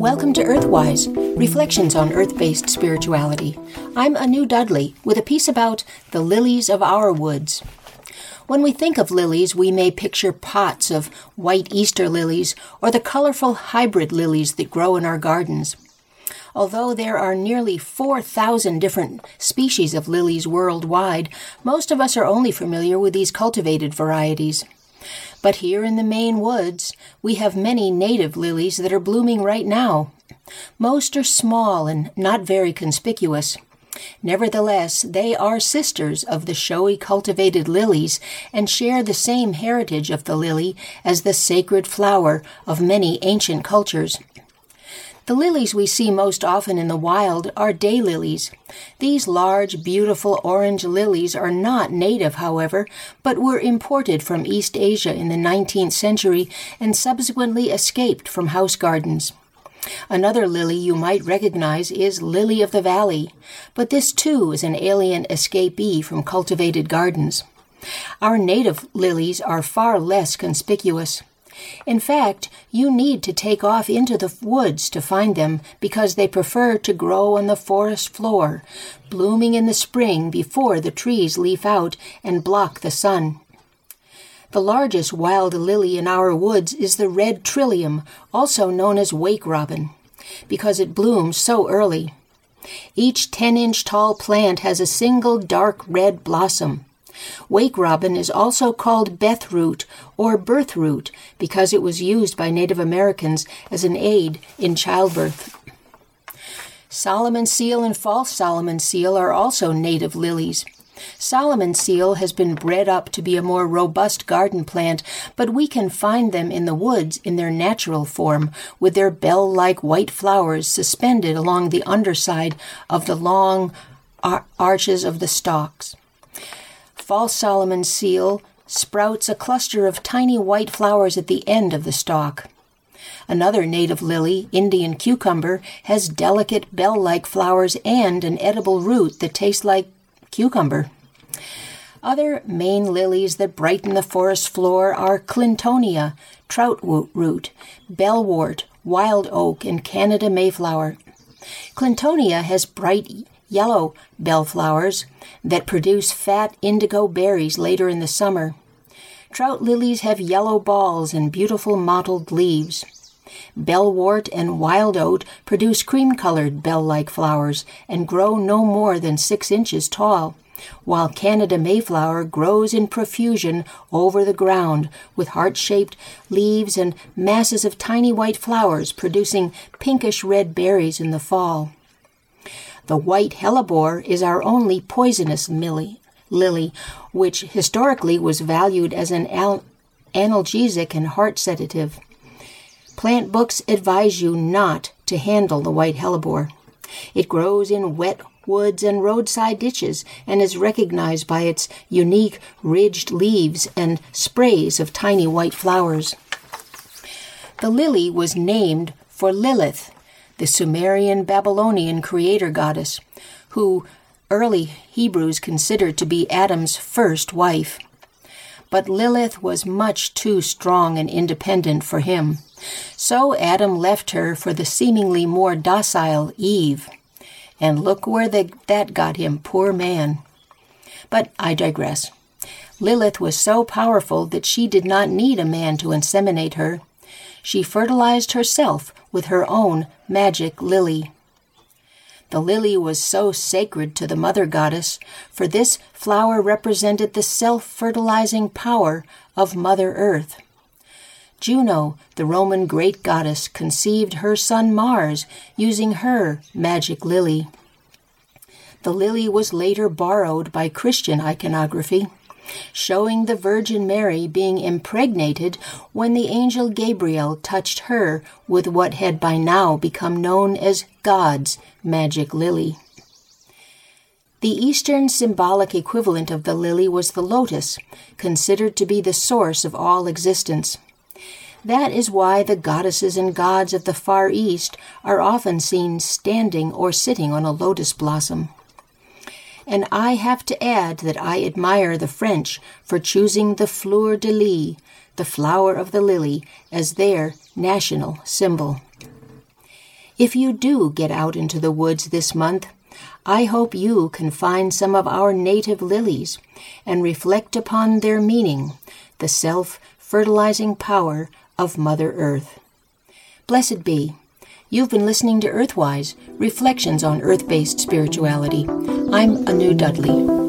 Welcome to Earthwise, Reflections on Earth-Based Spirituality. I'm Anu Dudley with a piece about the lilies of our woods. When we think of lilies, we may picture pots of white Easter lilies or the colorful hybrid lilies that grow in our gardens. Although there are nearly 4,000 different species of lilies worldwide, most of us are only familiar with these cultivated varieties. But here in the Maine woods, we have many native lilies that are blooming right now. Most are small and not very conspicuous. Nevertheless, they are sisters of the showy cultivated lilies and share the same heritage of the lily as the sacred flower of many ancient cultures. The lilies we see most often in the wild are daylilies. These large, beautiful orange lilies are not native, however, but were imported from East Asia in the 19th century and subsequently escaped from house gardens. Another lily you might recognize is lily of the valley, but this too is an alien escapee from cultivated gardens. Our native lilies are far less conspicuous. In fact, you need to take off into the woods to find them because they prefer to grow on the forest floor, blooming in the spring before the trees leaf out and block the sun. The largest wild lily in our woods is the red trillium, also known as wake robin, because it blooms so early. Each 10-inch tall plant has a single dark red blossom. Wake robin is also called bethroot or birthroot because it was used by Native Americans as an aid in childbirth. Solomon seal and false Solomon seal are also native lilies. Solomon seal has been bred up to be a more robust garden plant, but we can find them in the woods in their natural form, with their bell-like white flowers suspended along the underside of the long arches of the stalks. False Solomon seal sprouts a cluster of tiny white flowers at the end of the stalk. Another native lily, Indian cucumber, has delicate bell-like flowers and an edible root that tastes like cucumber. Other Maine lilies that brighten the forest floor are clintonia, troutroot, bellwort, wild oak, and Canada mayflower. Clintonia has bright yellow bellflowers that produce fat indigo berries later in the summer. Trout lilies have yellow balls and beautiful mottled leaves. Bellwort and wild oat produce cream-colored bell-like flowers and grow no more than 6 inches tall, while Canada mayflower grows in profusion over the ground with heart-shaped leaves and masses of tiny white flowers producing pinkish-red berries in the fall. The white hellebore is our only poisonous lily, which historically was valued as an analgesic and heart sedative. Plant books advise you not to handle the white hellebore. It grows in wet woods and roadside ditches and is recognized by its unique ridged leaves and sprays of tiny white flowers. The lily was named for Lilith, the Sumerian Babylonian creator goddess, who early Hebrews considered to be Adam's first wife. But Lilith was much too strong and independent for him, so Adam left her for the seemingly more docile Eve. And look where that got him, poor man. But I digress. Lilith was so powerful that she did not need a man to inseminate her. She fertilized herself with her own magic lily. The lily was so sacred to the mother goddess, for this flower represented the self-fertilizing power of Mother Earth. Juno, the Roman great goddess, conceived her son Mars using her magic lily. The lily was later borrowed by Christian iconography, showing the Virgin Mary being impregnated when the angel Gabriel touched her with what had by now become known as God's magic lily. The Eastern symbolic equivalent of the lily was the lotus, considered to be the source of all existence. That is why the goddesses and gods of the Far East are often seen standing or sitting on a lotus blossom. And I have to add that I admire the French for choosing the fleur de lis, the flower of the lily, as their national symbol. If you do get out into the woods this month, I hope you can find some of our native lilies and reflect upon their meaning, the self-fertilizing power of Mother Earth. Blessed be. You've been listening to Earthwise, Reflections on Earth-Based Spirituality. I'm Anu Dudley.